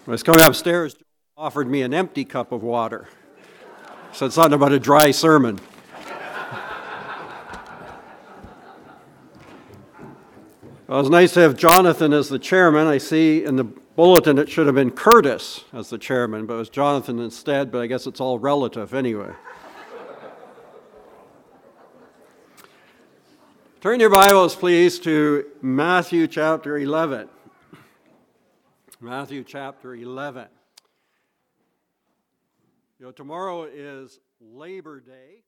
I was coming upstairs, offered me an empty cup of water. Said something about a dry sermon. Well, it was nice to have Jonathan as the chairman. I see in the bulletin it should have been Curtis as the chairman, but it was Jonathan instead, but I guess it's all relative anyway. Turn your Bibles, please, to Matthew chapter 11. Matthew chapter 11. You know, tomorrow is Labor Day.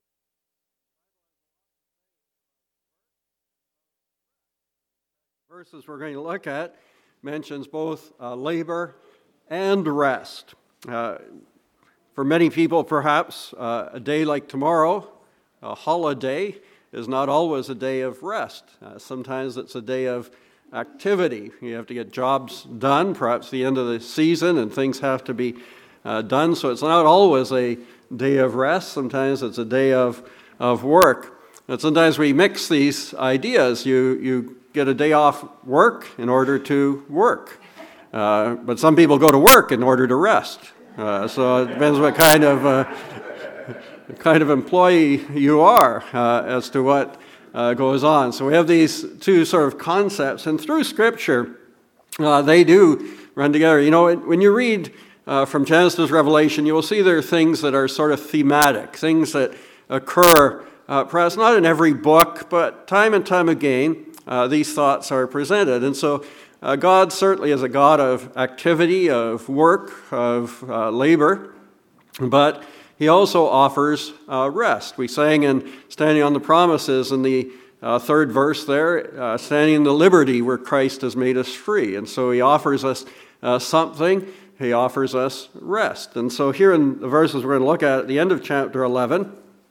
Verses we're going to look at mentions both labor and rest. For many people, perhaps, a day like tomorrow, a holiday, is not always a day of rest. Sometimes it's a day of activity. You have to get jobs done, perhaps the end of the season, and things have to be done. So it's not always a day of rest. Sometimes it's a day of work. And sometimes we mix these ideas. You get a day off work in order to work. But some people go to work in order to rest. So it depends what kind of employee you are as to what goes on. So we have these two sort of concepts, and through Scripture, they do run together. You know, when you read from Genesis to Revelation, you will see there are things that are sort of thematic, things that occur, perhaps not in every book, but time and time again, these thoughts are presented. And so God certainly is a God of activity, of work, of labor, but He also offers rest. We sang in Standing on the Promises in the third verse there, standing in the liberty where Christ has made us free. And so He offers us something. He offers us rest. And so here in the verses we're going to look at the end of chapter 11,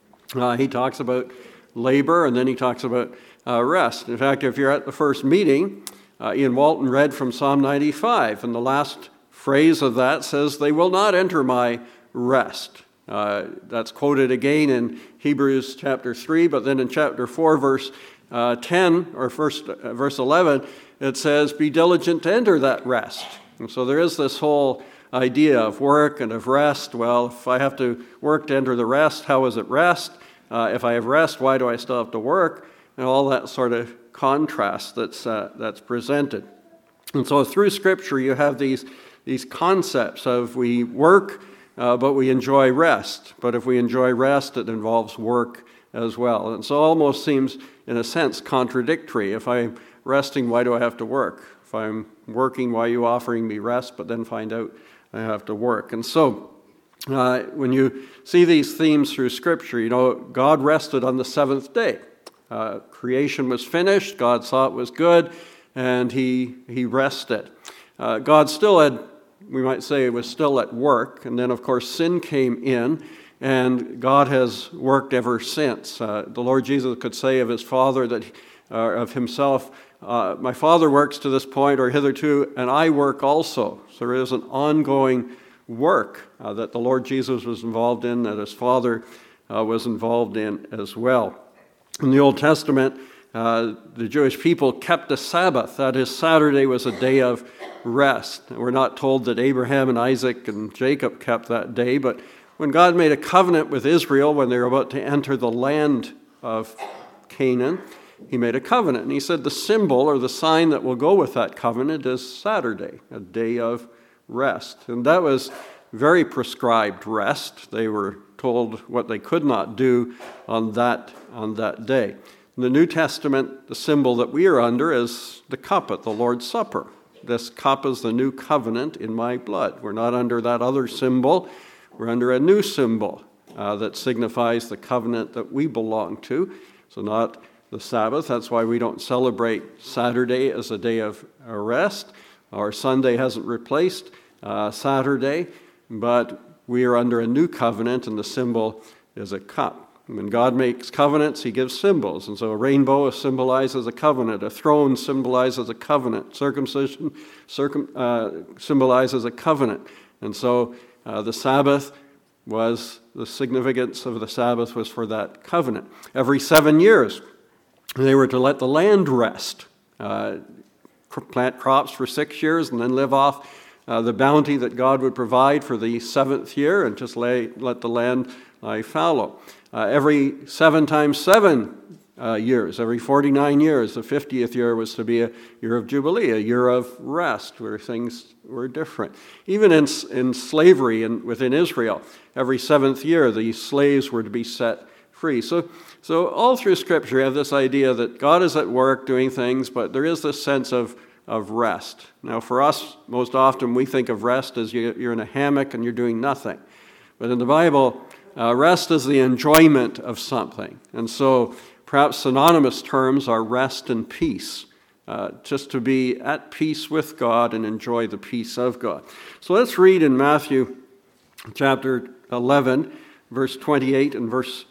He talks about labor, and then He talks about rest. In fact, if you're at the first meeting, Ian Walton read from Psalm 95, and the last phrase of that says, "They will not enter my rest." That's quoted again in Hebrews chapter 3, but then in chapter 4, verse 10, or verse 11, it says, "Be diligent to enter that rest." And so there is this whole idea of work and of rest. Well, if I have to work to enter the rest, how is it rest? If I have rest, why do I still have to work? And all that sort of contrast that's presented. And so through Scripture, you have these concepts of we work, but we enjoy rest. But if we enjoy rest, it involves work as well. And so it almost seems, in a sense, contradictory. If I'm resting, why do I have to work? If I'm working, why are you offering me rest, but then find out I have to work? And so when you see these themes through Scripture, you know, God rested on the seventh day. Creation was finished, God saw it was good, and He rested. God still had, we might say, was still at work, and then of course sin came in, and God has worked ever since. The Lord Jesus could say of His Father, that of Himself, my Father works to this point or hitherto, and I work also. So there is an ongoing work that the Lord Jesus was involved in, that His Father was involved in as well. In the Old Testament, the Jewish people kept a Sabbath. That is, Saturday was a day of rest. We're not told that Abraham and Isaac and Jacob kept that day, but when God made a covenant with Israel when they were about to enter the land of Canaan, He made a covenant. And He said the symbol or the sign that will go with that covenant is Saturday, a day of rest. And that was very prescribed rest. They were told what they could not do on that day. In the New Testament, the symbol that we are under is the cup at the Lord's Supper. This cup is the new covenant in my blood. We're not under that other symbol. We're under a new symbol that signifies the covenant that we belong to. So not the Sabbath. That's why we don't celebrate Saturday as a day of rest. Our Sunday hasn't replaced Saturday, but we are under a new covenant, and the symbol is a cup. When God makes covenants, He gives symbols. And so a rainbow symbolizes a covenant. A throne symbolizes a covenant. Circumcision symbolizes a covenant. And so the Sabbath was, the significance of the Sabbath was for that covenant. Every 7 years, they were to let the land rest. Plant crops for 6 years and then live off the bounty that God would provide for the seventh year and just let the land lie fallow. Every 7 times 7 years, every 49 years, the 50th year was to be a year of Jubilee, a year of rest where things were different. Even in slavery within Israel, every 7th year the slaves were to be set free. So all through Scripture you have this idea that God is at work doing things, but there is this sense of rest. Now for us, most often we think of rest as you're in a hammock and you're doing nothing. But in the Bible, rest is the enjoyment of something. And so perhaps synonymous terms are rest and peace, just to be at peace with God and enjoy the peace of God. So let's read in Matthew chapter 11, verse 28 and verse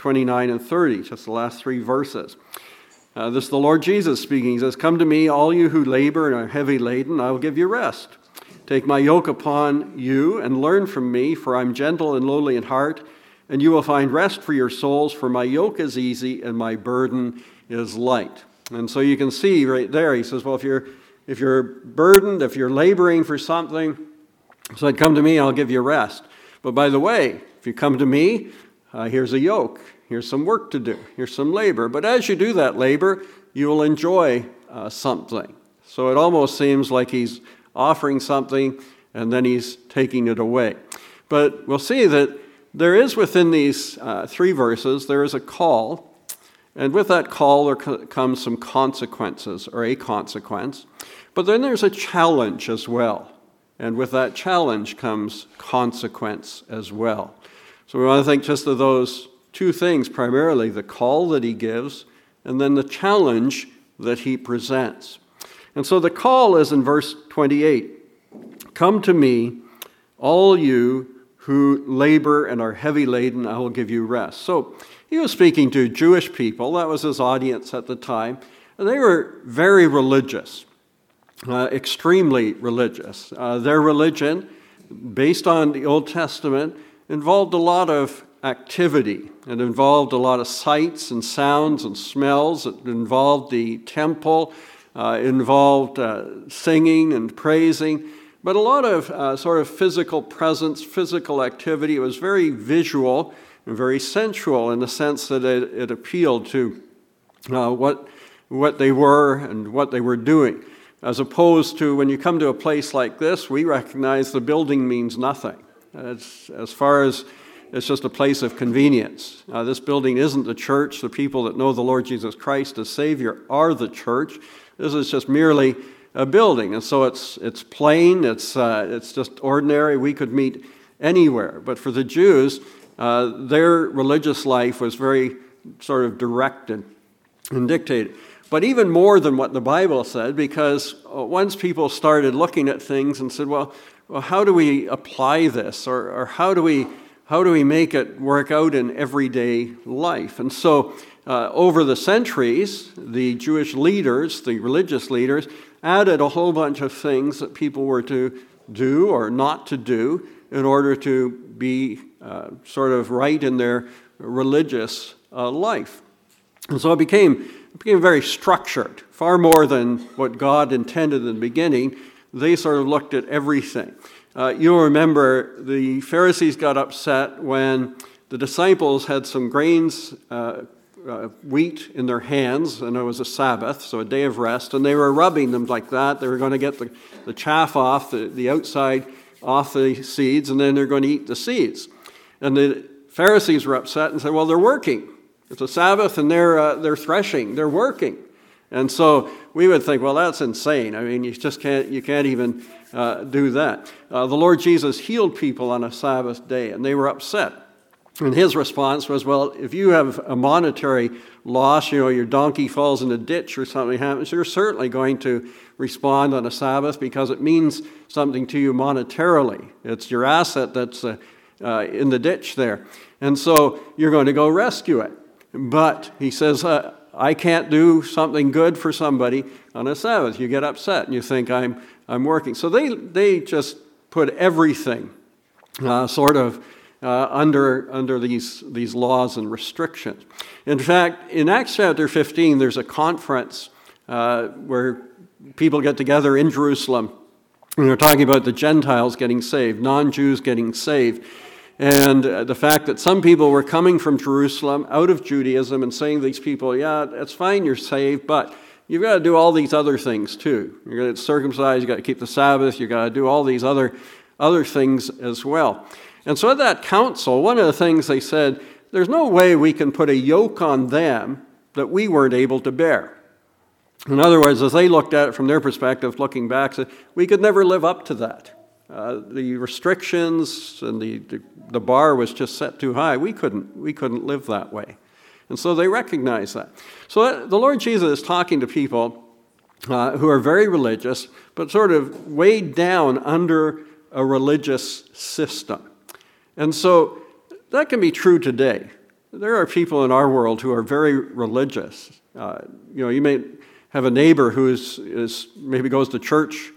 29 and 30, just the last 3 verses. This is the Lord Jesus speaking. He says, "Come to me, all you who labor and are heavy laden, I will give you rest. Take my yoke upon you and learn from me, for I'm gentle and lowly in heart, and you will find rest for your souls, for my yoke is easy and my burden is light." And so you can see right there, he says, well, if you're burdened, if you're laboring for something, so come to me, I'll give you rest. But by the way, if you come to me, here's a yoke. Here's some work to do. Here's some labor. But as you do that labor, you will enjoy something. So it almost seems like he's offering something and then he's taking it away. But we'll see that there is within these 3 verses, there is a call. And with that call, there comes some consequences, or a consequence. But then there's a challenge as well. And with that challenge comes consequence as well. So we want to think just of those 2 things, primarily the call that he gives, and then the challenge that he presents. And so the call is in verse 28. "Come to me, all you who labor and are heavy laden, I will give you rest." So he was speaking to Jewish people. That was his audience at the time. And they were very religious, extremely religious. Their religion, based on the Old Testament, involved a lot of activity. It involved a lot of sights and sounds and smells. It involved the temple. It involved singing and praising. But a lot of sort of physical presence, physical activity. It was very visual and very sensual in the sense that it appealed to what they were and what they were doing. As opposed to when you come to a place like this, we recognize the building means nothing. As far as it's just a place of convenience. This building isn't the church. The people that know the Lord Jesus Christ as Savior are the church. This is just merely a building. And so it's plain, it's just ordinary. We could meet anywhere. But for the Jews, their religious life was very sort of directed and dictated. But even more than what the Bible said, because once people started looking at things and said, well, how do we apply this? Or how do we make it work out in everyday life? And so over the centuries, the Jewish leaders, the religious leaders, added a whole bunch of things that people were to do or not to do in order to be sort of right in their religious life. And so it became very structured, far more than what God intended in the beginning. They sort of looked at everything. You'll remember the Pharisees got upset when the disciples had some grains, wheat in their hands, and it was a Sabbath, so a day of rest, and they were rubbing them like that. They were going to get the chaff off, the outside off the seeds, and then they're going to eat the seeds. And the Pharisees were upset and said, well, they're working. It's a Sabbath, and they're threshing. They're working. And so we would think, well, that's insane. I mean, you can't even do that. The Lord Jesus healed people on a Sabbath day, and they were upset. And his response was, well, if you have a monetary loss, your donkey falls in a ditch or something happens, you're certainly going to respond on a Sabbath because it means something to you monetarily. It's your asset that's in the ditch there. And so you're going to go rescue it. But he says, I can't do something good for somebody on a Sabbath. You get upset and you think I'm working. So they just put everything under these laws and restrictions. In fact, in Acts chapter 15, there's a conference where people get together in Jerusalem, We were talking about the Gentiles getting saved, non-Jews getting saved, and the fact that some people were coming from Jerusalem out of Judaism and saying to these people, yeah, it's fine, you're saved, but you've got to do all these other things too. You're going to circumcise, you've got to keep the Sabbath, you've got to do all these other things as well. And so at that council, one of the things they said, there's no way we can put a yoke on them that we weren't able to bear. In other words, as they looked at it from their perspective, looking back, said, we could never live up to that. The restrictions and the bar was just set too high. We couldn't live that way. And so they recognized that. So the Lord Jesus is talking to people who are very religious, but sort of weighed down under a religious system. And so that can be true today. There are people in our world who are very religious. You may have a neighbor who is maybe goes to church,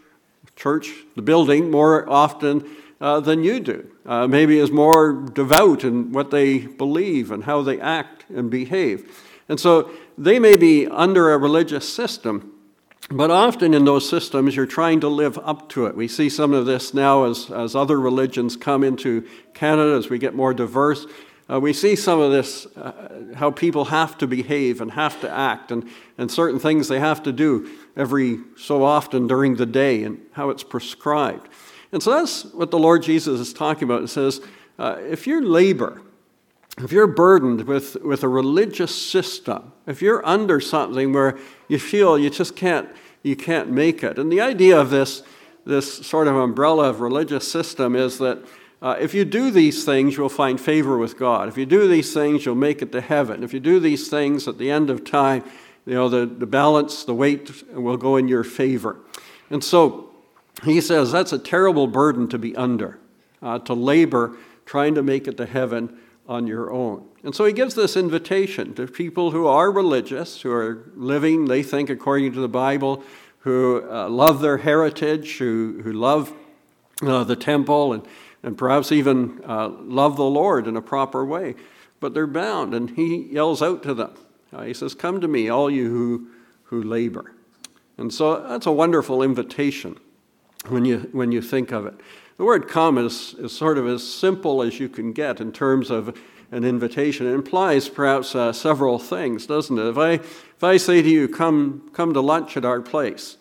the building, more often than you do. Maybe is more devout in what they believe and how they act and behave. And so they may be under a religious system, but often in those systems you're trying to live up to it. We see some of this now as other religions come into Canada, as we get more diverse. We see some of this, how people have to behave and have to act, and certain things they have to do every so often during the day, and how it's prescribed. And so that's what the Lord Jesus is talking about. It says, if you labor, if you're burdened with a religious system, if you're under something where you feel you just can't make it, and the idea of this sort of umbrella of religious system is that if you do these things, you'll find favor with God. If you do these things, you'll make it to heaven. If you do these things at the end of time, the balance, the weight will go in your favor. And so he says that's a terrible burden to be under, to labor trying to make it to heaven on your own. And so he gives this invitation to people who are religious, who are living, they think, according to the Bible, who love their heritage, who love the temple, and perhaps even love the Lord in a proper way. But they're bound, and he yells out to them. He says, come to me, all you who labor. And so that's a wonderful invitation when you think of it. The word come is sort of as simple as you can get in terms of an invitation. It implies perhaps several things, doesn't it? If I say to you, come to lunch at our place,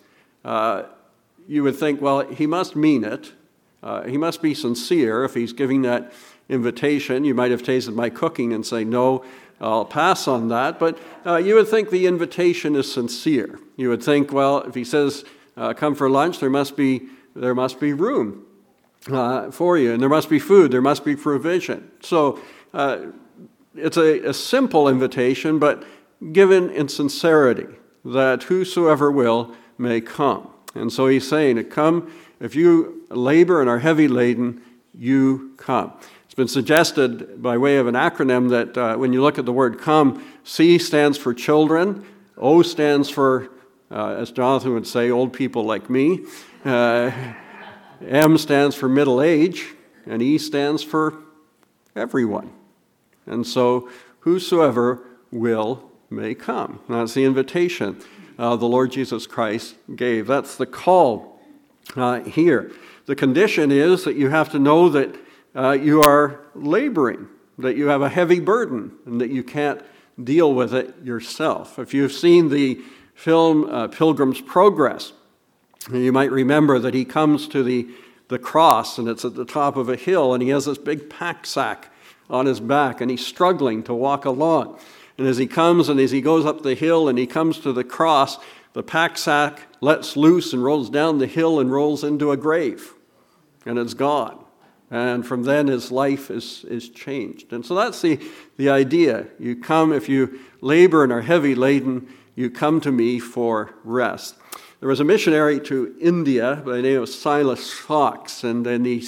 you would think, well, he must mean it. He must be sincere if he's giving that invitation. You might have tasted my cooking and say, no, I'll pass on that. But you would think the invitation is sincere. You would think, well, if he says, come for lunch, there must be room for you, and there must be food, there must be provision. So it's a simple invitation, but given in sincerity, that whosoever will may come. And so he's saying, come, if you labor and are heavy laden, you come. It's been suggested by way of an acronym that when you look at the word come, C stands for children, O stands for, as Jonathan would say, old people like me, M stands for middle age, and E stands for everyone. And so whosoever will may come. That's the invitation the Lord Jesus Christ gave. That's the call here. The condition is that you have to know that you are laboring, that you have a heavy burden, and that you can't deal with it yourself. If you've seen the film Pilgrim's Progress, you might remember that he comes to the cross, and it's at the top of a hill, and he has this big pack sack on his back, and he's struggling to walk along. And as he comes and as he goes up the hill and he comes to the cross, the pack sack lets loose and rolls down the hill and rolls into a grave, and it's gone. And from then his life is changed. And so that's the idea. You come, if you labor and are heavy laden, you come to me for rest. There was a missionary to India by the name of Silas Fox, and in the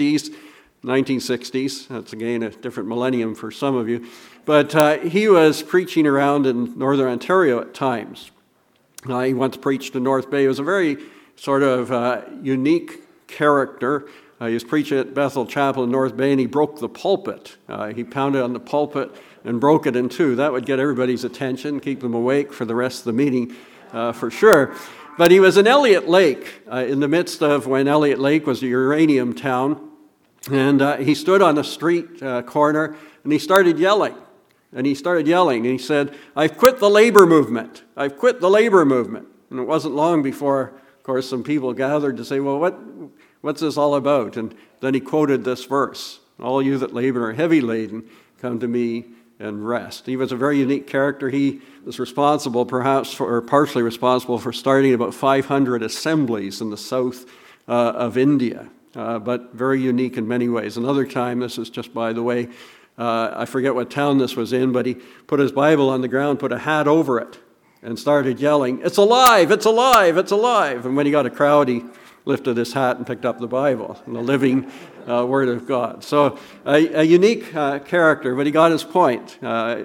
1960s, that's again a different millennium for some of you, but he was preaching around in northern Ontario at times. He once preached in North Bay. He was a very sort of unique character. He was preaching at Bethel Chapel in North Bay, and he broke the pulpit. He pounded on the pulpit and broke it in two. That would get everybody's attention, keep them awake for the rest of the meeting, for sure. But he was in Elliott Lake, in the midst of when Elliott Lake was a uranium town. And he stood on a street corner, and he started yelling. And he said, "I've quit the labor movement. I've quit the labor movement." And it wasn't long before, of course, some people gathered to say, "Well, what's this all about?" And then he quoted this verse, "All you that labor are heavy laden, come to me and rest." He was a very unique character. He was responsible, partially responsible for starting about 500 assemblies in the south of India, but very unique in many ways. Another time, this is just by the way, I forget what town this was in, but he put his Bible on the ground, put a hat over it, and started yelling, "It's alive, it's alive, it's alive." And when he got a crowd, he lifted his hat and picked up the Bible, the living Word of God. So a unique character, but he got his point.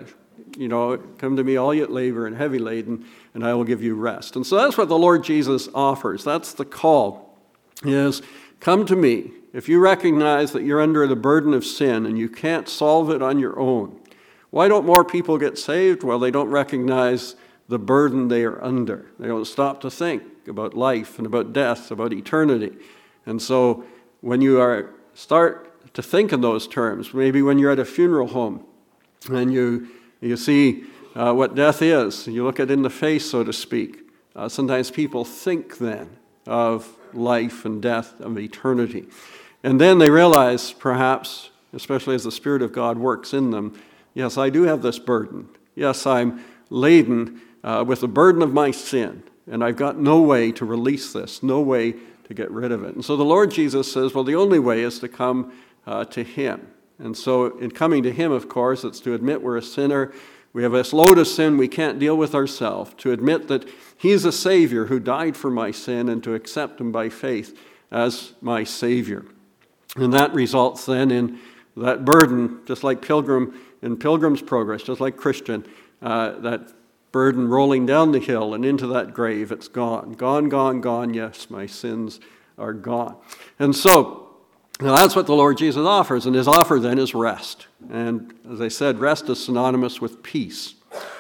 Come to me, all you that labor and heavy laden, and I will give you rest. And so that's what the Lord Jesus offers. That's the call, is come to me. If you recognize that you're under the burden of sin and you can't solve it on your own, why don't more people get saved? Well, they don't recognize the burden they are under. They don't stop to think about life and about death, about eternity. And so when you start to think in those terms, maybe when you're at a funeral home and you see what death is, you look it in the face, so to speak. Sometimes people think then of life and death, of eternity. And then they realize, perhaps, especially as the Spirit of God works in them, yes, I do have this burden. Yes, I'm laden with the burden of my sin, and I've got no way to release this, no way to get rid of it. And so the Lord Jesus says, well, the only way is to come to Him. And so in coming to Him, of course, it's to admit we're a sinner. We have this load of sin we can't deal with ourselves, to admit that He's a Savior who died for my sin, and to accept Him by faith as my Savior. And that results then in that burden, just like Pilgrim's Progress, just like Christian, that burden rolling down the hill and into that grave. It's gone. Gone, gone, gone. Yes, my sins are gone. And so that's what the Lord Jesus offers. And His offer then is rest. And as I said, rest is synonymous with peace.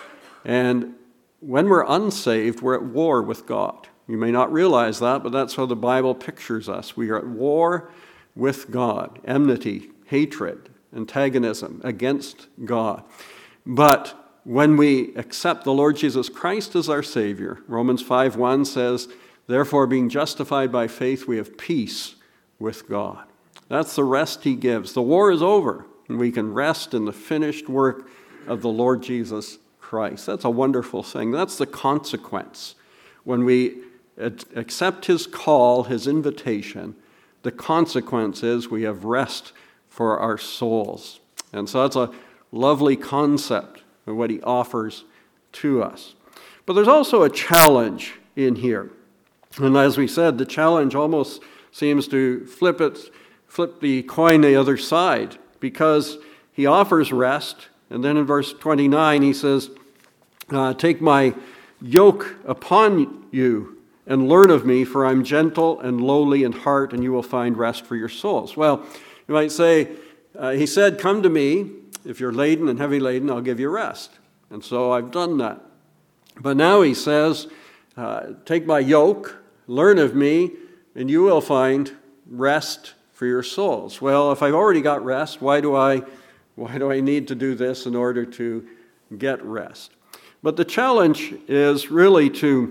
And when we're unsaved, we're at war with God. You may not realize that, but that's how the Bible pictures us. We are at war with God. Enmity, hatred, antagonism against God. But when we accept the Lord Jesus Christ as our Savior, Romans 5:1 says, "Therefore, being justified by faith, we have peace with God." That's the rest He gives. The war is over, and we can rest in the finished work of the Lord Jesus Christ. That's a wonderful thing. That's the consequence. When we accept His call, His invitation, the consequence is we have rest for our souls. And so that's a lovely concept of what He offers to us. But there's also a challenge in here. And as we said, the challenge almost seems to flip the coin the other side, because He offers rest. And then in verse 29, He says, "Take my yoke upon you and learn of me, for I'm gentle and lowly in heart, and you will find rest for your souls." Well, you might say, He said, "Come to me. If you're laden and heavy laden, I'll give you rest." And so I've done that. But now He says, "Take my yoke, learn of me, and you will find rest for your souls." Well, if I've already got rest, why do I need to do this in order to get rest? But the challenge is really to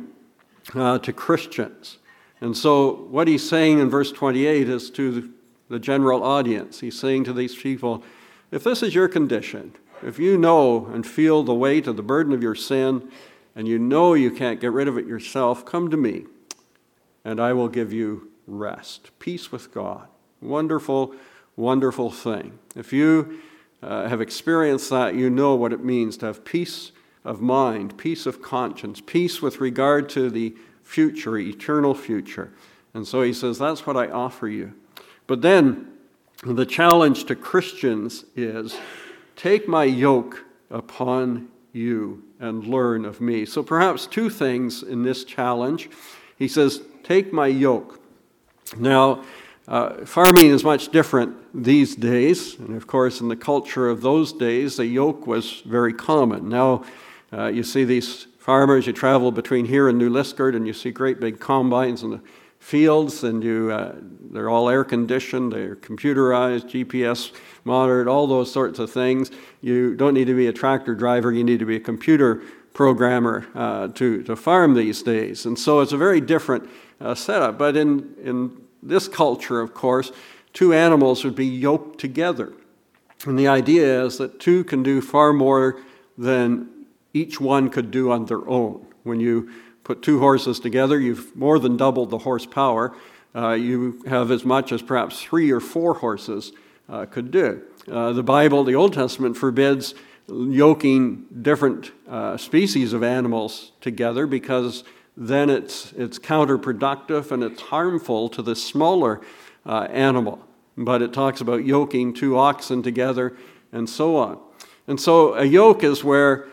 Christians. And so what He's saying in verse 28 is to the general audience. He's saying to these people, if this is your condition, if you know and feel the weight of the burden of your sin, and you know you can't get rid of it yourself, come to me, and I will give you rest. Peace with God. Wonderful, wonderful thing. If you have experienced that, you know what it means to have peace of mind, peace of conscience, peace with regard to the future, eternal future. And so He says, that's what I offer you. But then the challenge to Christians is, take my yoke upon you and learn of me. So perhaps two things in this challenge. He says, take my yoke. Now, farming is much different these days. And of course, in the culture of those days, the yoke was very common. Now, you see these farmers, you travel between here and New Liskeard, and you see great big combines in the fields, and they're all air conditioned, they're computerized, GPS monitored, all those sorts of things. You don't need to be a tractor driver, you need to be a computer programmer to farm these days. And so it's a very different setup. But in this culture, of course, two animals would be yoked together. And the idea is that two can do far more than each one could do on their own. When you put two horses together, you've more than doubled the horsepower. You have as much as perhaps 3 or 4 horses could do. The Bible, the Old Testament, forbids yoking different species of animals together because then it's counterproductive and it's harmful to the smaller animal. But it talks about yoking 2 oxen together and so on. And so a yoke is where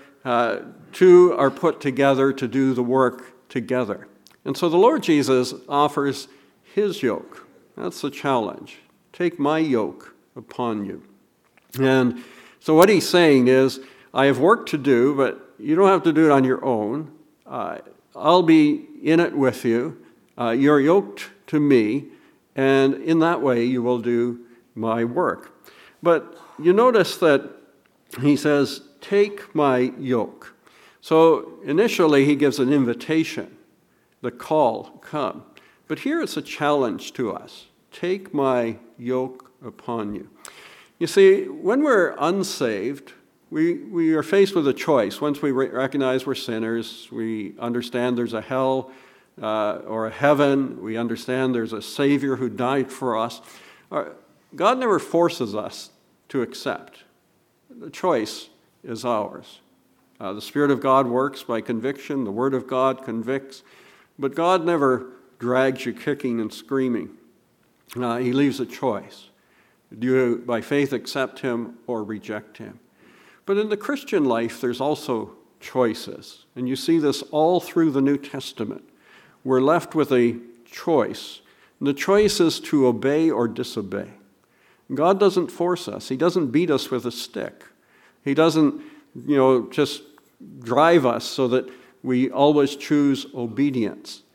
2 are put together to do the work together. And so the Lord Jesus offers his yoke. That's the challenge. Take my yoke upon you. And so what he's saying is, I have work to do, but you don't have to do it on your own. I'll be in it with you. You're yoked to me, and in that way you will do my work. But you notice that he says, take my yoke. So initially he gives an invitation, the call, come. But here it's a challenge to us. Take my yoke upon you. You see, when we're unsaved, we are faced with a choice. Once we recognize we're sinners, we understand there's a hell or a heaven, we understand there's a Savior who died for us. God never forces us to accept. The choice is ours. The Spirit of God works by conviction. The Word of God convicts. But God never drags you kicking and screaming. He leaves a choice. Do you, by faith, accept him or reject him? But in the Christian life, there's also choices. And you see this all through the New Testament. We're left with a choice. And the choice is to obey or disobey. God doesn't force us. He doesn't beat us with a stick. He doesn't, just drive us so that we always choose obedience.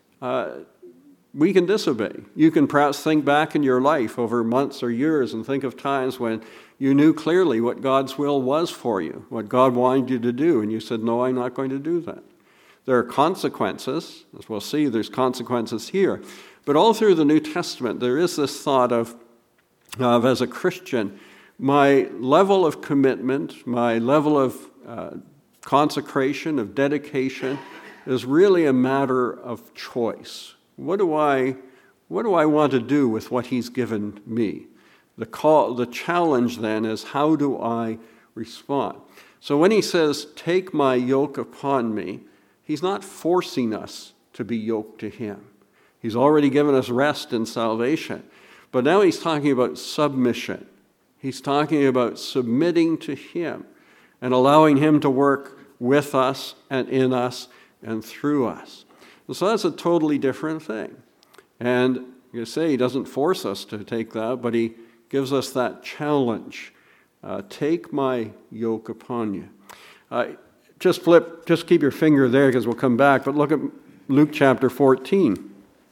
We can disobey. You can perhaps think back in your life over months or years and think of times when you knew clearly what God's will was for you, what God wanted you to do, and you said, no, I'm not going to do that. There are consequences. As we'll see, there's consequences here. But all through the New Testament, there is this thought of as a Christian, my level of commitment, my level of consecration, of dedication, is really a matter of choice. What do I want to do with what he's given me? The challenge then is, how do I respond? So when he says, take my yoke upon me, he's not forcing us to be yoked to him. He's already given us rest and salvation. But now he's talking about submission. He's talking about submitting to him and allowing him to work with us and in us and through us. And so that's a totally different thing. And you say he doesn't force us to take that, but he gives us that challenge. Take my yoke upon you. Just keep your finger there because we'll come back, but look at Luke chapter 14.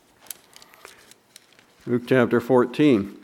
Luke chapter 14.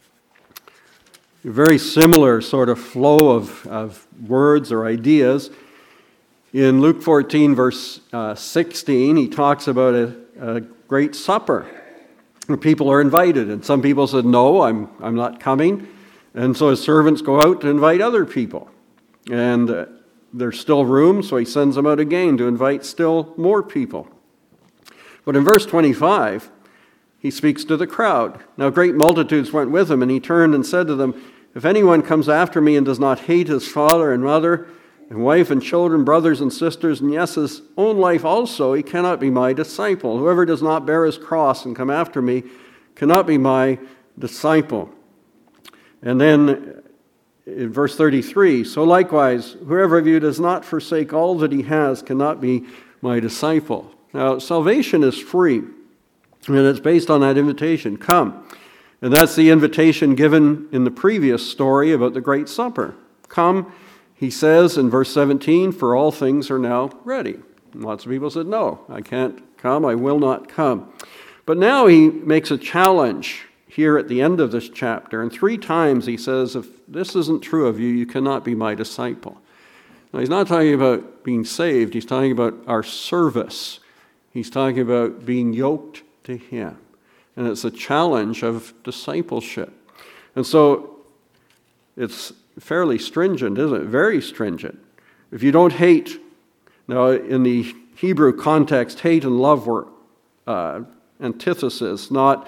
A very similar sort of flow of words or ideas. In Luke 14, verse 16, he talks about a great supper where people are invited. And some people said, no, I'm not coming. And so his servants go out to invite other people. And there's still room, so he sends them out again to invite still more people. But in verse 25, he speaks to the crowd. Now great multitudes went with him, and he turned and said to them, if anyone comes after me and does not hate his father and mother and wife and children, brothers and sisters, and yes, his own life also, he cannot be my disciple. Whoever does not bear his cross and come after me cannot be my disciple. And then in verse 33, so likewise, whoever of you does not forsake all that he has cannot be my disciple. Now, salvation is free, and it's based on that invitation, come. And that's the invitation given in the previous story about the Great Supper. Come, he says in verse 17, for all things are now ready. Lots of people said, no, I can't come, I will not come. But now he makes a challenge here at the end of this chapter, and 3 times he says, if this isn't true of you, you cannot be my disciple. Now, he's not talking about being saved, he's talking about our service. He's talking about being yoked to him. And it's a challenge of discipleship. And so it's fairly stringent, isn't it? Very stringent. If you don't hate, now in the Hebrew context, hate and love were antithesis, not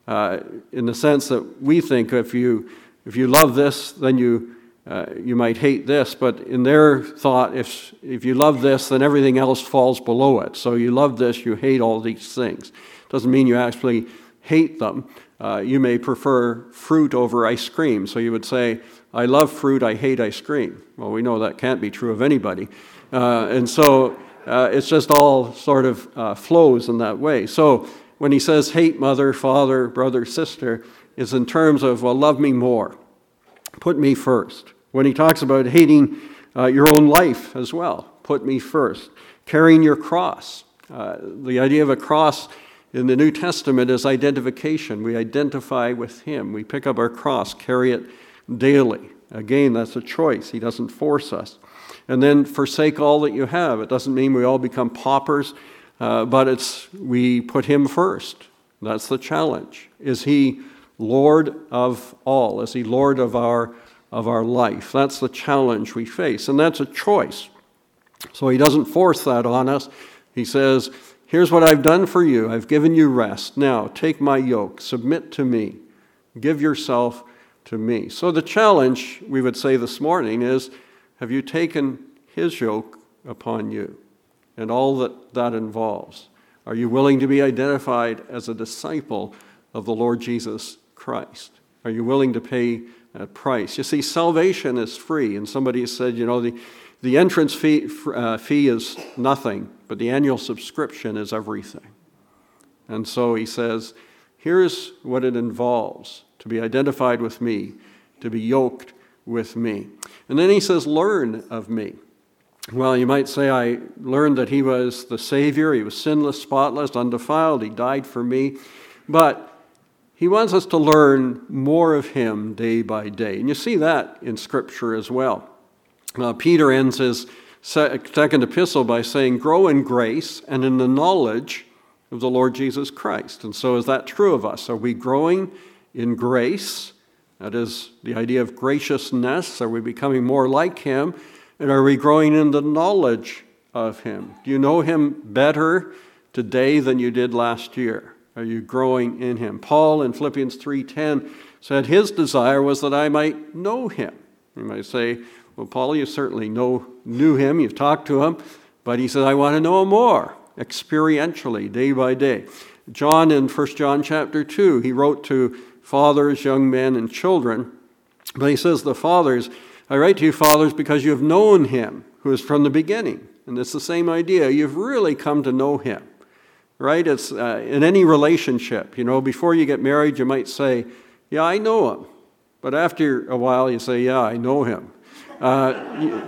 in the sense that we think if you love this, then you might hate this. But in their thought, if you love this, then everything else falls below it. So you love this, you hate all these things. Doesn't mean you actually hate them. You may prefer fruit over ice cream. So you would say, I love fruit, I hate ice cream. Well, we know that can't be true of anybody. And so it's just all sort of flows in that way. So when he says hate mother, father, brother, sister, is in terms of, well, love me more. Put me first. When he talks about hating your own life as well, put me first. Carrying your cross. The idea of a cross in the New Testament is identification. We identify with him. We pick up our cross, carry it daily. Again, that's a choice. He doesn't force us. And then forsake all that you have. It doesn't mean we all become paupers, but we put him first. That's the challenge. Is he Lord of all? Is he Lord of our life? That's the challenge we face, and that's a choice. So he doesn't force that on us. He says, here's what I've done for you. I've given you rest. Now, take my yoke. Submit to me. Give yourself to me. So the challenge, we would say this morning, is, have you taken his yoke upon you and all that involves? Are you willing to be identified as a disciple of the Lord Jesus Christ? Are you willing to pay that price? You see, salvation is free. And somebody said, the entrance fee is nothing, but the annual subscription is everything. And so he says, here's what it involves to be identified with me, to be yoked with me. And then he says, learn of me. Well, you might say, I learned that he was the Savior. He was sinless, spotless, undefiled. He died for me. But he wants us to learn more of him day by day. And you see that in Scripture as well. Peter ends his second epistle by saying, grow in grace and in the knowledge of the Lord Jesus Christ. And so is that true of us? Are we growing in grace? That is the idea of graciousness. Are we becoming more like him? And are we growing in the knowledge of him? Do you know him better today than you did last year? Are you growing in him? Paul in Philippians 3:10 said his desire was that I might know him. You might say, well, Paul, you certainly knew him, you've talked to him, but he said, I want to know him more, experientially, day by day. John in 1 John chapter 2, he wrote to fathers, young men, and children, but he says, the fathers, I write to you, fathers, because you have known him, who is from the beginning. And it's the same idea. You've really come to know him, right? It's in any relationship. Before you get married, you might say, yeah, I know him. But after a while, you say, yeah, I know him. Yeah,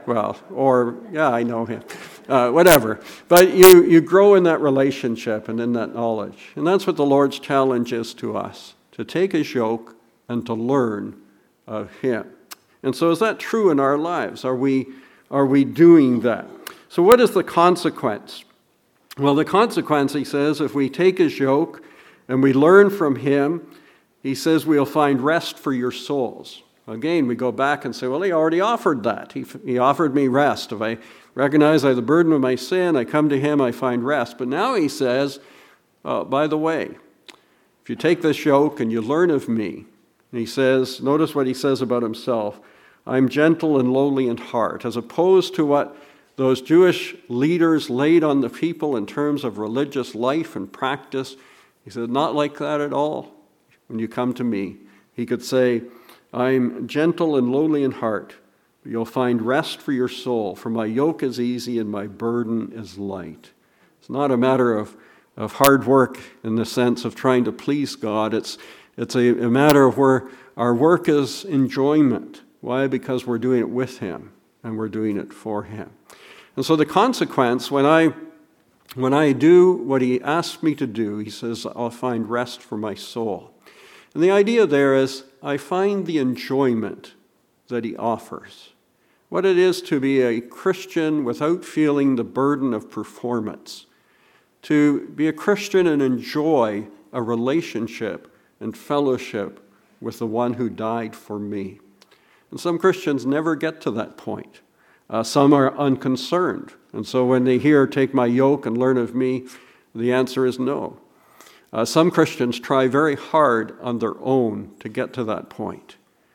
I know him. Whatever. But you grow in that relationship and in that knowledge. And that's what the Lord's challenge is to us, to take his yoke and to learn of him. And so is that true in our lives? Are we doing that? So what is the consequence? Well, the consequence, he says, if we take his yoke and we learn from him, he says we'll find rest for your souls. Again, we go back and say, well, he already offered that. He offered me rest. If I recognize I have the burden of my sin, I come to him, I find rest. But now he says, by the way, if you take this yoke and you learn of me, and he says, notice what he says about himself, I'm gentle and lowly in heart, as opposed to what those Jewish leaders laid on the people in terms of religious life and practice. He said, not like that at all. When you come to me, he could say, I'm gentle and lowly in heart. You'll find rest for your soul, for my yoke is easy and my burden is light. It's not a matter of hard work in the sense of trying to please God. It's a matter of where our work is enjoyment. Why? Because we're doing it with him and we're doing it for him. And so the consequence, when I do what he asks me to do, he says, I'll find rest for my soul. And the idea there is, I find the enjoyment that he offers. What it is to be a Christian without feeling the burden of performance. To be a Christian and enjoy a relationship and fellowship with the one who died for me. And some Christians never get to that point. Some are unconcerned. And so when they hear, take my yoke and learn of me, the answer is no. Some Christians try very hard on their own to get to that point.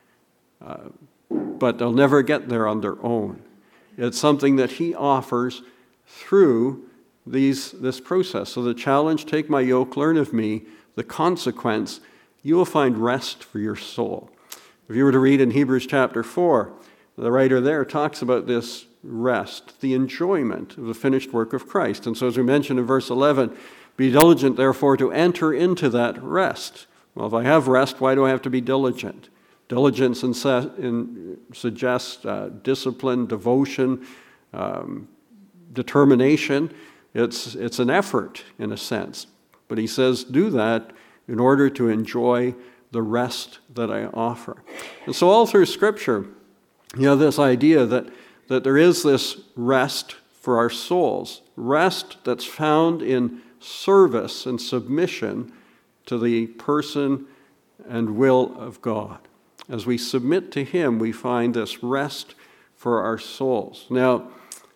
But they'll never get there on their own. It's something that he offers through this process. So the challenge, take my yoke, learn of me, the consequence, you will find rest for your soul. If you were to read in Hebrews chapter 4, the writer there talks about this rest, the enjoyment of the finished work of Christ. And so as we mentioned in verse 11, be diligent, therefore, to enter into that rest. Well, if I have rest, why do I have to be diligent? Diligence suggests discipline, devotion, determination. It's an effort, in a sense. But he says, do that in order to enjoy the rest that I offer. And so all through Scripture, you have this idea that there is this rest for our souls, rest that's found in service and submission to the person and will of God. As we submit to him, we find this rest for our souls. Now,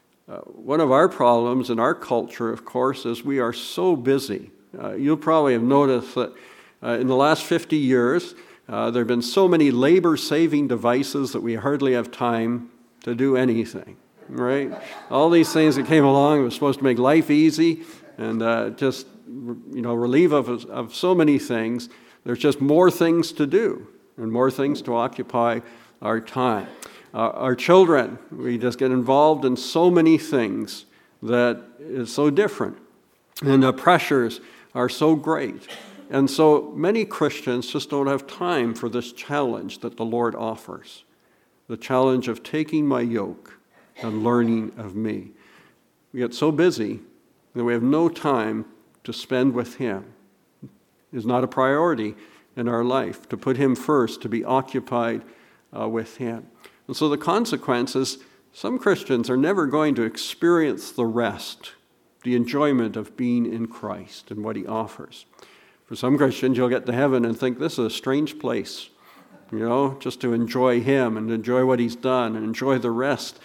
one of our problems in our culture, of course, is we are so busy. You'll probably have noticed that in the last 50 years, there have been so many labor-saving devices that we hardly have time to do anything, right? All these things that came along were supposed to make life easy and just, relieve of so many things. There's just more things to do and more things to occupy our time. Our children, we just get involved in so many things that is so different. And the pressures are so great. And so many Christians just don't have time for this challenge that the Lord offers. The challenge of taking my yoke and learning of me. We get so busy that we have no time to spend with him. It's not a priority in our life to put him first, to be occupied with him. And so the consequence is some Christians are never going to experience the rest, the enjoyment of being in Christ and what he offers. For some Christians, you'll get to heaven and think this is a strange place, just to enjoy him and enjoy what he's done and enjoy the rest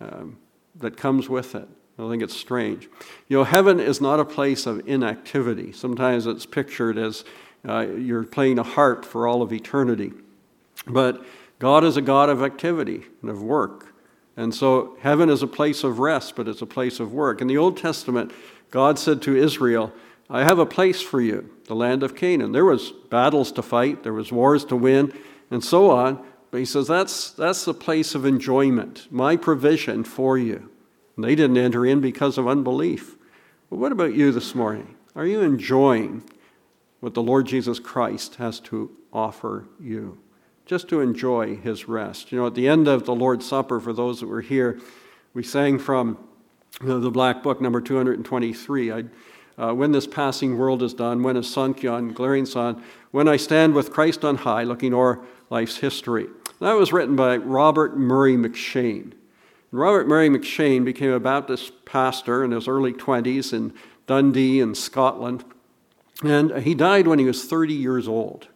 that comes with it. I think it's strange. Heaven is not a place of inactivity. Sometimes it's pictured as you're playing a harp for all of eternity. But God is a God of activity and of work. And so heaven is a place of rest, but it's a place of work. In the Old Testament, God said to Israel, I have a place for you, the land of Canaan. There was battles to fight, there was wars to win, and so on. But he says, that's the place of enjoyment, my provision for you. And they didn't enter in because of unbelief. But what about you this morning? Are you enjoying what the Lord Jesus Christ has to offer you? Just to enjoy his rest. At the end of the Lord's Supper, for those that were here, we sang from the Black Book, number 223. When this passing world is done, when is sunk yon glaring sun, when I stand with Christ on high, looking o'er life's history. That was written by Robert Murray M'Cheyne. Robert Murray M'Cheyne became a Baptist pastor in his early 20s in Dundee in Scotland. And he died when he was 30 years old.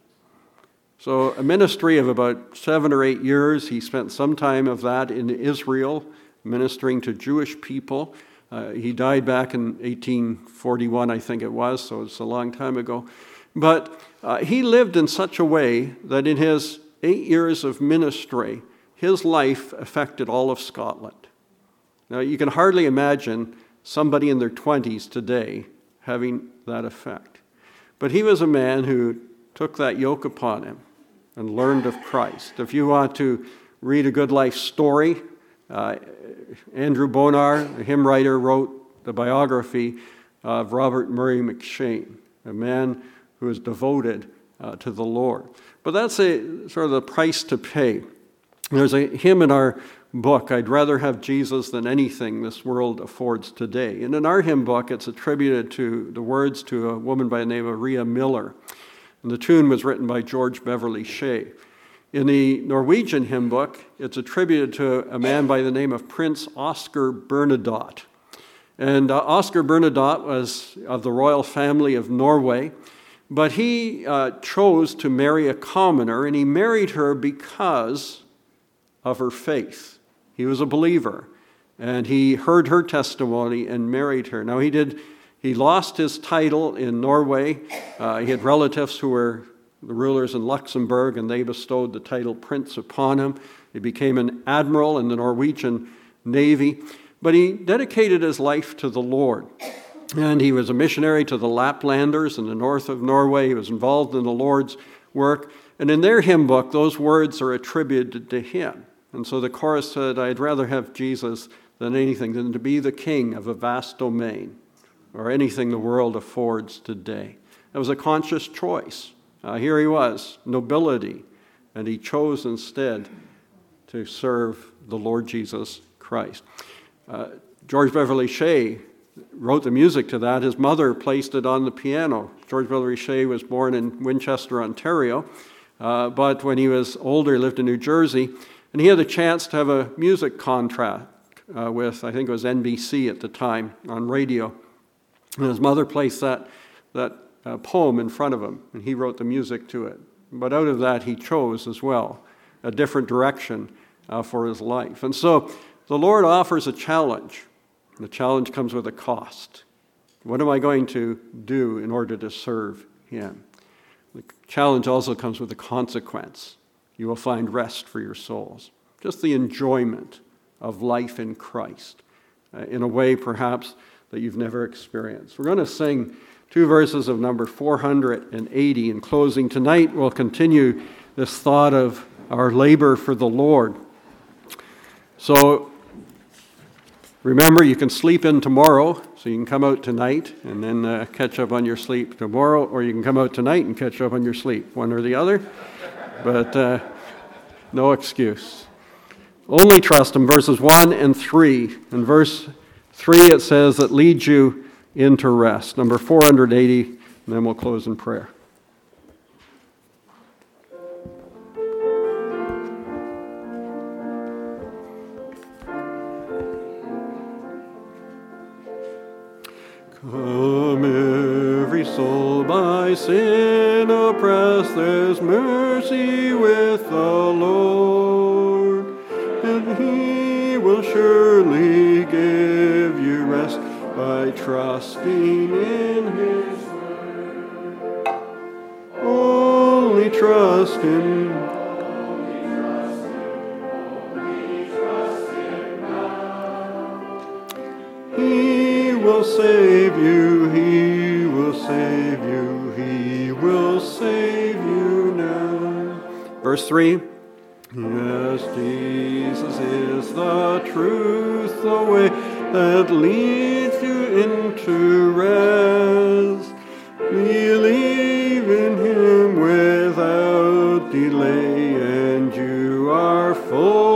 So a ministry of about 7 or 8 years. He spent some time of that in Israel, ministering to Jewish people. He died back in 1841, I think it was, so it's a long time ago. But he lived in such a way that in his 8 years of ministry, his life affected all of Scotland. Now, you can hardly imagine somebody in their 20s today having that effect. But he was a man who took that yoke upon him and learned of Christ. If you want to read a good life story, Andrew Bonar, a hymn writer, wrote the biography of Robert Murray M'Cheyne, a man who is devoted to the Lord. But that's a sort of the price to pay. There's a hymn in our book, I'd rather have Jesus than anything this world affords today. And in our hymn book, it's attributed to the words to a woman by the name of Ria Miller. And the tune was written by George Beverly Shea. In the Norwegian hymn book, it's attributed to a man by the name of Prince Oscar Bernadotte. And Oscar Bernadotte was of the royal family of Norway, but he chose to marry a commoner, and he married her because of her faith. He was a believer, and he heard her testimony and married her. Now, he lost his title in Norway. He had relatives who were the rulers in Luxembourg, and they bestowed the title Prince upon him. He became an admiral in the Norwegian Navy, but he dedicated his life to the Lord. And he was a missionary to the Laplanders in the north of Norway. He was involved in the Lord's work. And in their hymn book, those words are attributed to him. And so the chorus said, I'd rather have Jesus than anything, than to be the king of a vast domain, or anything the world affords today. That was a conscious choice. Here he was, nobility, and he chose instead to serve the Lord Jesus Christ. George Beverly Shea wrote the music to that. His mother placed it on the piano. George Beverly Shea was born in Winchester, Ontario, but when he was older, he lived in New Jersey, and he had a chance to have a music contract with, I think it was NBC at the time, on radio. And his mother placed that poem in front of him, and he wrote the music to it. But out of that, he chose as well a different direction for his life. And so the Lord offers a challenge. The challenge comes with a cost. What am I going to do in order to serve him? The challenge also comes with a consequence. You will find rest for your souls. Just the enjoyment of life in Christ in a way perhaps that you've never experienced. We're going to sing 2 verses of number 480 in closing. Tonight we'll continue this thought of our labor for the Lord. So remember, you can sleep in tomorrow, so you can come out tonight and then catch up on your sleep tomorrow, or you can come out tonight and catch up on your sleep, one or the other. But no excuse. Only trust him, verses 1 and 3. In verse 3 it says that leads you into rest. Number 480, and then we'll close in prayer. Come, every soul by sin oppressed, there's mercy with the Lord, and he will surely give you rest by trusting in his word. Only trust him. He will save you, he will save you, he will save you now. Verse 3. Yes, Jesus is the truth, the way that leads you into rest. Believe in him without delay, and you are full